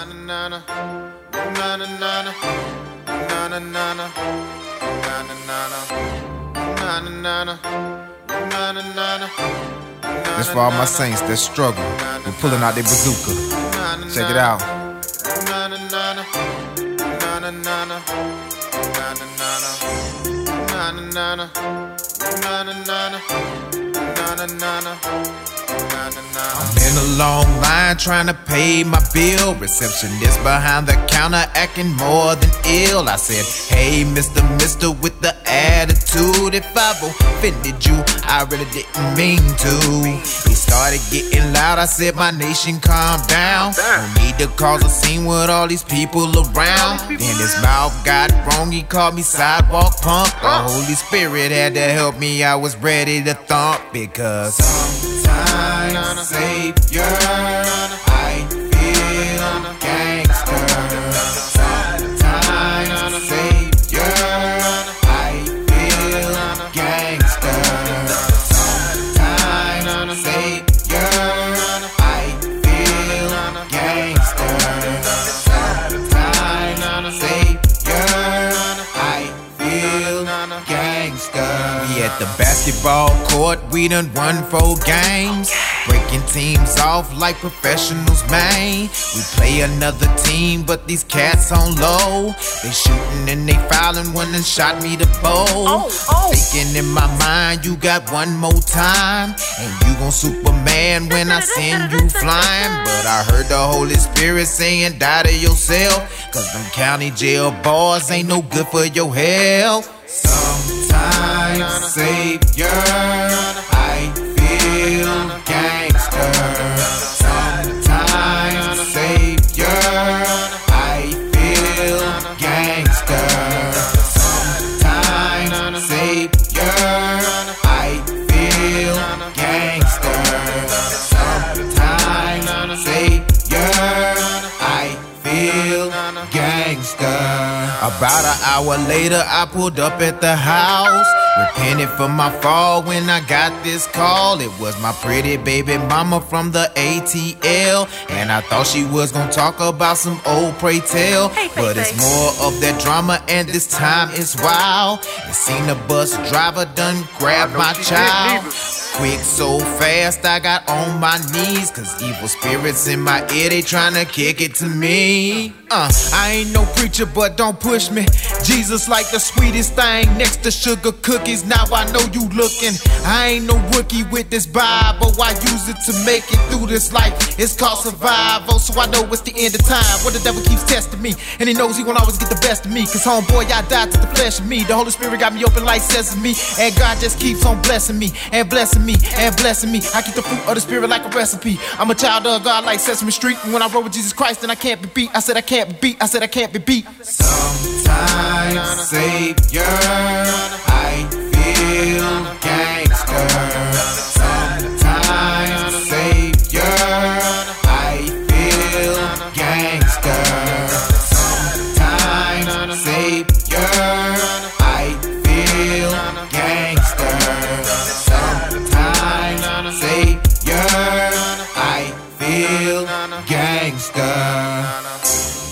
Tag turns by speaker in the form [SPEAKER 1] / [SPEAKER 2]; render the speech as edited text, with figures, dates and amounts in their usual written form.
[SPEAKER 1] This for all my saints that struggle with pulling out their bazooka. Check it out. I'm in a long line trying to pay my bill. Receptionist behind the counter acting more than ill. I said, hey, Mr. with the attitude. If I've offended you, I really didn't mean to. He started getting loud. I said, my nation, calm down. No need to cause a scene with all these people around. Then his mouth got wrong. He called me sidewalk punk. The Holy Spirit had to help me. I was ready to thump because sometimes, Savior, I feel gangster. Sometimes, Savior, I feel gangster. Sometimes, Savior, I feel gangster. Sometimes, Savior, I feel gangster. We at the basketball court, we done run 4 games. Breaking teams off like professionals, man. We play another team, but these cats on low. They shooting and they fouling when they shot me the bowl. Thinking in my mind, you got one more time, and you gon' Superman when I send you flying. But I heard the Holy Spirit saying, die to yourself, cause them county jail bars ain't no good for your health. Sometimes, Savior, I feel gangster. Sometimes, Savior, I feel gangster. Sometimes, Savior, I feel gangster. Sometimes, Savior, I feel gangster. About an hour later, I pulled up at the house. Repented for my fall when I got this call. It was my pretty baby mama from the ATL, and I thought she was gonna talk about some old pray tell. But it's more of that drama, and this time it's wild. And seen the bus driver done grab my child. Quick, so fast, I got on my knees, cause evil spirits in my ear, they tryna kick it to me. I ain't no preacher, but don't push me. Jesus like the sweetest thing next to sugar cookies. Now I know you looking. I ain't no rookie with this Bible. I use it to make it through this life. It's called survival, so I know it's the end of time. Where the devil keeps testing me, and he knows he won't always get the best of me. Cause homeboy, I died to the flesh of me. The Holy Spirit got me open like sesame, and God just keeps on blessing me, and blessing me, and blessing me. I keep the fruit of the Spirit like a recipe. I'm a child of God like Sesame Street. And when I roll with Jesus Christ, then I can't be beat. I said I can't be beat. I said I can't be beat. Sometimes, Savior, I feel gangster. Sometimes, Savior, I feel gangster. Sometimes, Savior, I feel gangster. Sometimes, Savior, I feel gangster.